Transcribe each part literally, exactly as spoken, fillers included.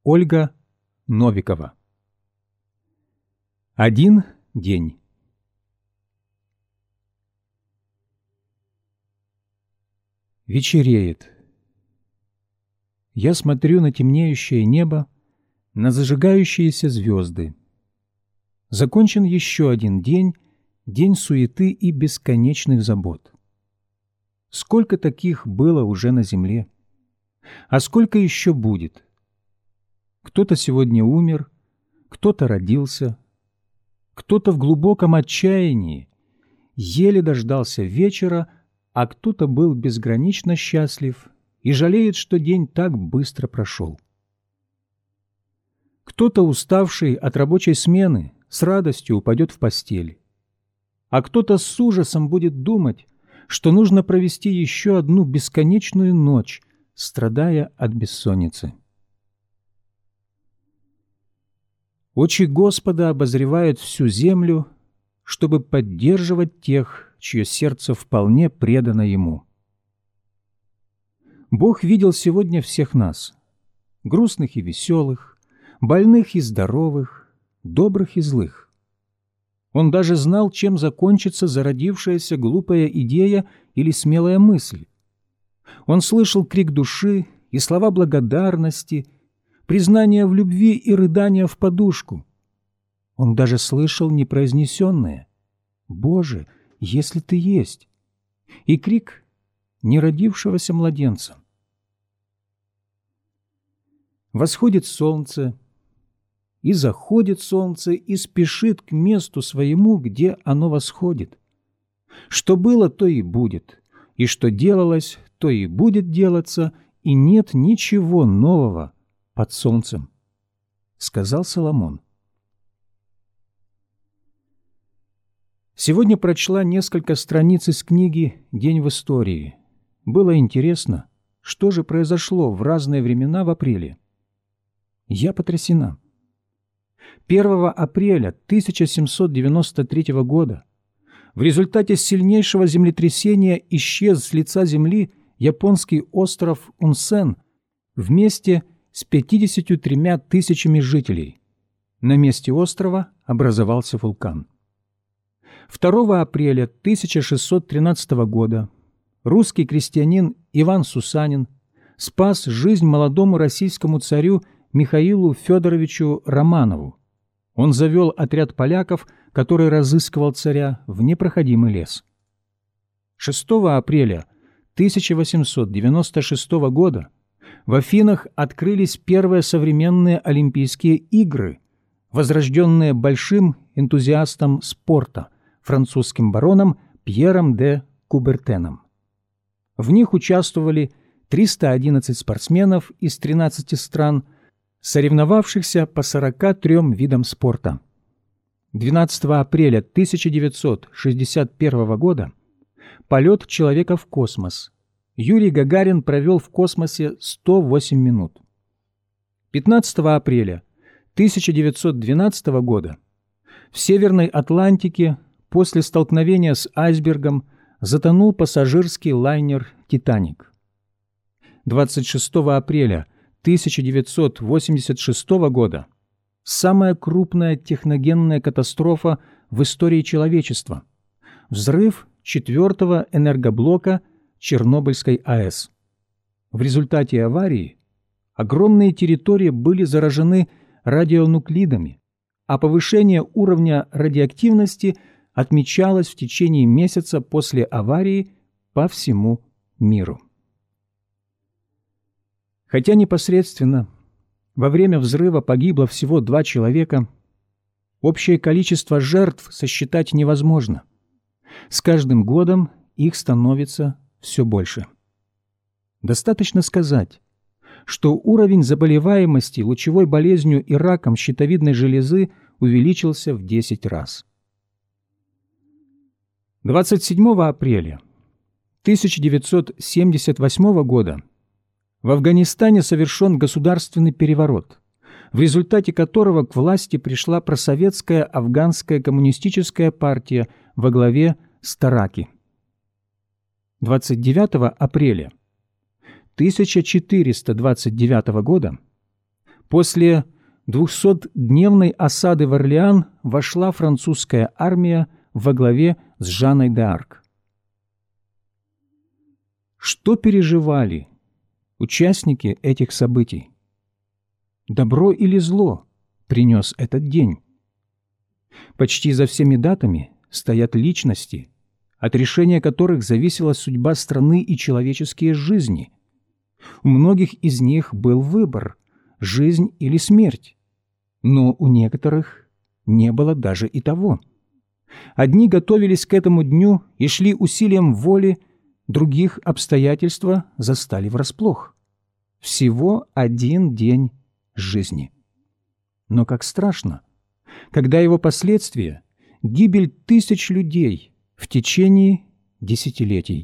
Ольга Новикова. Один день. Вечереет. Я смотрю на темнеющее небо, на зажигающиеся звезды. Закончен еще один день, день суеты и бесконечных забот. Сколько таких было уже на земле? А сколько еще будет? Кто-то сегодня умер, кто-то родился, кто-то в глубоком отчаянии еле дождался вечера, а кто-то был безгранично счастлив и жалеет, что день так быстро прошел. Кто-то, уставший от рабочей смены, с радостью упадет в постель, а кто-то с ужасом будет думать, что нужно провести еще одну бесконечную ночь, страдая от бессонницы. Очи Господа обозревают всю землю, чтобы поддерживать тех, чье сердце вполне предано Ему. Бог видел сегодня всех нас, грустных и веселых, больных и здоровых, добрых и злых. Он даже знал, чем закончится зародившаяся глупая идея или смелая мысль. Он слышал крик души и слова благодарности, признания в любви и рыдания в подушку. Он даже слышал непроизнесенное «Боже, если Ты есть!» и крик неродившегося младенца. Восходит солнце, и заходит солнце, и спешит к месту своему, где оно восходит. Что было, то и будет, и что делалось, то и будет делаться, и нет ничего нового под солнцем, сказал Соломон. Сегодня прочла несколько страниц из книги «День в истории». Было интересно, что же произошло в разные времена в апреле. Я потрясена. первого апреля тысяча семьсот девяносто третьего года в результате сильнейшего землетрясения исчез с лица земли японский остров Унсен вместе с пятьюдесятью тремя тысячами жителей. На месте острова образовался вулкан. второго апреля тысяча шестьсот тринадцатого года русский крестьянин Иван Сусанин спас жизнь молодому российскому царю Михаилу Федоровичу Романову. Он завел отряд поляков, который разыскивал царя, в непроходимый лес. шестого апреля тысяча восемьсот девяносто шестого года в Афинах открылись первые современные Олимпийские игры, возрожденные большим энтузиастом спорта, французским бароном Пьером де Кубертеном. В них участвовали триста одиннадцать спортсменов из тринадцати стран, соревновавшихся по сорока трём видам спорта. двенадцатого апреля тысяча девятьсот шестьдесят первого года полет человека в космос. Юрий Гагарин провел в космосе сто восемь минут. пятнадцатого апреля тысяча девятьсот двенадцатого года в Северной Атлантике после столкновения с айсбергом затонул пассажирский лайнер «Титаник». двадцать шестого апреля тысяча девятьсот восемьдесят шестого года самая крупная техногенная катастрофа в истории человечества – взрыв четвертого энергоблока Чернобыльской АЭС. В результате аварии огромные территории были заражены радионуклидами, а повышение уровня радиоактивности отмечалось в течение месяца после аварии по всему миру. Хотя непосредственно во время взрыва погибло всего два человека, общее количество жертв сосчитать невозможно. С каждым годом их становится все больше. Достаточно сказать, что уровень заболеваемости лучевой болезнью и раком щитовидной железы увеличился в десять раз. двадцать седьмого апреля тысяча девятьсот семьдесят восьмого года в Афганистане совершен государственный переворот, в результате которого к власти пришла просоветская афганская коммунистическая партия во главе с Тараки. двадцать девятого апреля тысяча четыреста двадцать девятого года После двухсотдневной осады в Орлеан вошла французская армия во главе с Жанной д'Арк. Что переживали участники этих событий? Добро или зло принес этот день? Почти за всеми датами стоят личности, от решения которых зависела судьба страны и человеческие жизни. У многих из них был выбор – жизнь или смерть, но у некоторых не было даже и того. Одни готовились к этому дню и шли усилием воли, других обстоятельства застали врасплох. Всего один день жизни. Но как страшно, когда его последствия – гибель тысяч людей в течение десятилетий.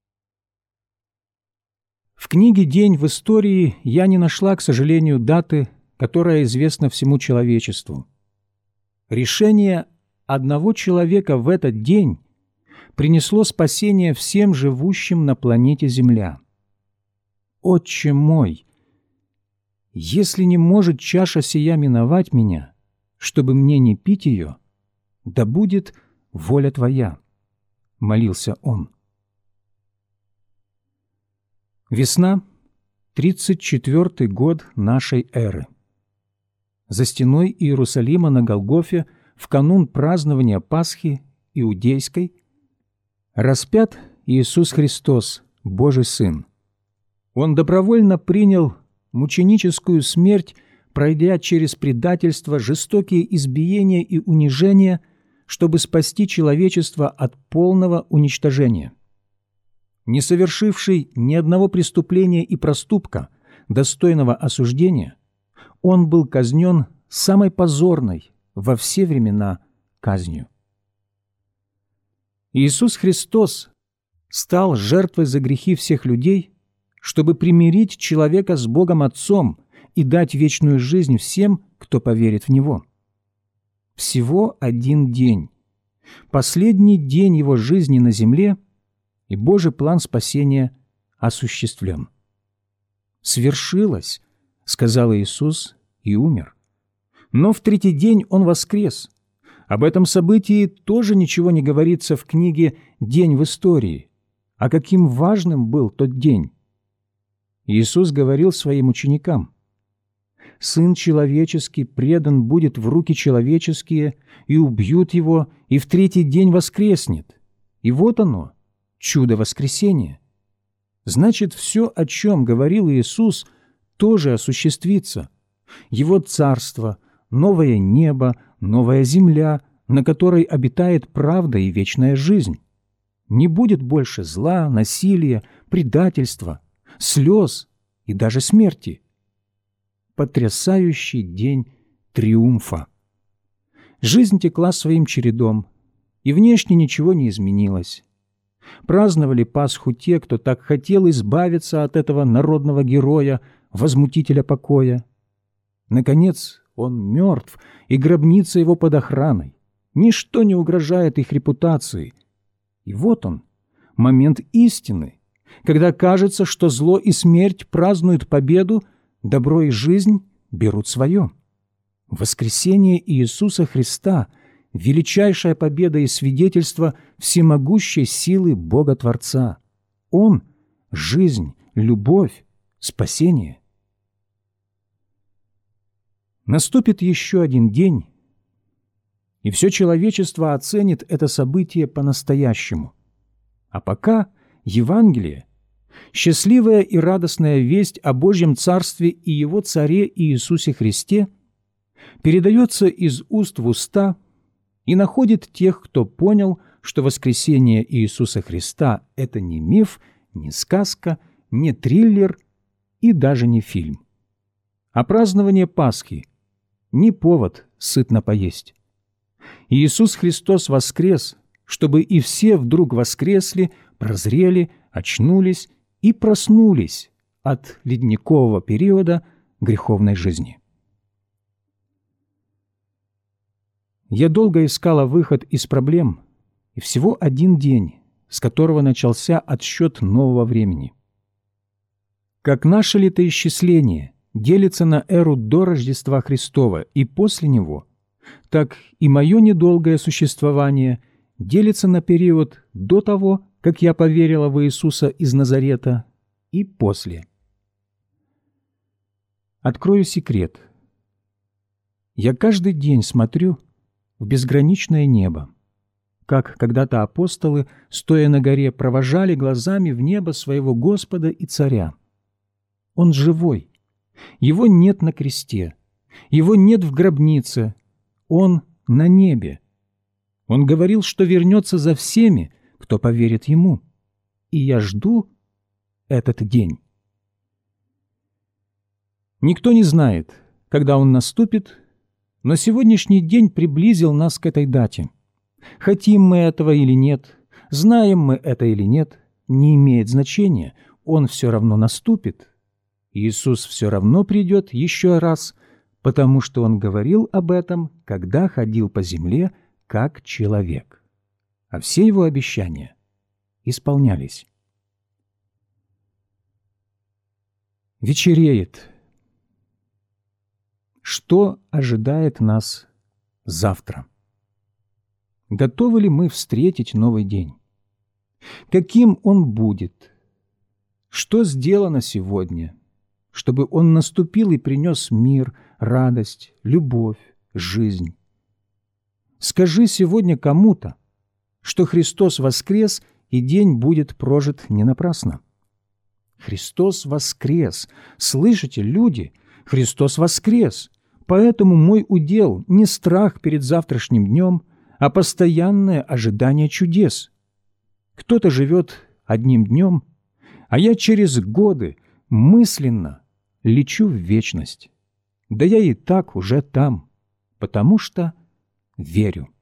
В книге «День в истории» я не нашла, к сожалению, даты, которая известна всему человечеству. Решение одного человека в этот день принесло спасение всем живущим на планете Земля. Отче мой, если не может чаша сия миновать меня, чтобы мне не пить ее, да будет воля Твоя, — молился он. Весна, тридцать четвёртый год нашей эры. За стеной Иерусалима на Голгофе в канун празднования Пасхи иудейской распят Иисус Христос, Божий Сын. Он добровольно принял мученическую смерть, пройдя через предательство, жестокие избиения и унижения, чтобы спасти человечество от полного уничтожения. Не совершивший ни одного преступления и проступка, достойного осуждения, он был казнен самой позорной во все времена казнью. Иисус Христос стал жертвой за грехи всех людей, чтобы примирить человека с Богом Отцом и дать вечную жизнь всем, кто поверит в Него. Всего один день, последний день Его жизни на земле, и Божий план спасения осуществлен. «Свершилось», — сказал Иисус, и умер. Но в третий день Он воскрес. Об этом событии тоже ничего не говорится в книге «День в истории». А каким важным был тот день? Иисус говорил своим ученикам: «Сын человеческий предан будет в руки человеческие, и убьют его, и в третий день воскреснет». И вот оно, чудо воскресения. Значит, все, о чем говорил Иисус, тоже осуществится. Его царство, новое небо, новая земля, на которой обитает правда и вечная жизнь. Не будет больше зла, насилия, предательства, слез и даже смерти. Потрясающий день триумфа. Жизнь текла своим чередом, и внешне ничего не изменилось. Праздновали Пасху те, кто так хотел избавиться от этого народного героя, возмутителя покоя. Наконец, он мертв, и гробница его под охраной. Ничто не угрожает их репутации. И вот он, момент истины, когда кажется, что зло и смерть празднуют победу, добро и жизнь берут свое. Воскресение Иисуса Христа – величайшая победа и свидетельство всемогущей силы Бога Творца. Он – жизнь, любовь, спасение. Наступит еще один день, и все человечество оценит это событие по-настоящему. А пока Евангелие, счастливая и радостная весть о Божьем Царстве и Его Царе Иисусе Христе, передается из уст в уста и находит тех, кто понял, что воскресение Иисуса Христа – это не миф, не сказка, не триллер и даже не фильм. А празднование Пасхи – не повод сытно поесть. Иисус Христос воскрес, чтобы и все вдруг воскресли, прозрели, очнулись и проснулись от ледникового периода греховной жизни. Я долго искала выход из проблем, и всего один день, с которого начался отсчет нового времени. Как наше летоисчисление делится на эру до Рождества Христова и после него, так и мое недолгое существование делится на период до того, как я поверила в Иисуса из Назарета, и после. Открою секрет. Я каждый день смотрю в безграничное небо, как когда-то апостолы, стоя на горе, провожали глазами в небо своего Господа и Царя. Он живой. Его нет на кресте. Его нет в гробнице. Он на небе. Он говорил, что вернется за всеми, кто поверит Ему. И я жду этот день. Никто не знает, когда он наступит, но сегодняшний день приблизил нас к этой дате. Хотим мы этого или нет, знаем мы это или нет, не имеет значения, он все равно наступит. Иисус все равно придет еще раз, потому что Он говорил об этом, когда ходил по земле как человек. А все Его обещания исполнялись. Вечереет. Что ожидает нас завтра? Готовы ли мы встретить новый день? Каким он будет? Что сделано сегодня, чтобы он наступил и принес мир, радость, любовь, жизнь? Скажи сегодня кому-то, что Христос воскрес, и день будет прожит не напрасно. Христос воскрес! Слышите, люди? Христос воскрес! Поэтому мой удел не страх перед завтрашним днем, а постоянное ожидание чудес. Кто-то живет одним днем, а я через годы мысленно лечу в вечность. Да я и так уже там, потому что верю.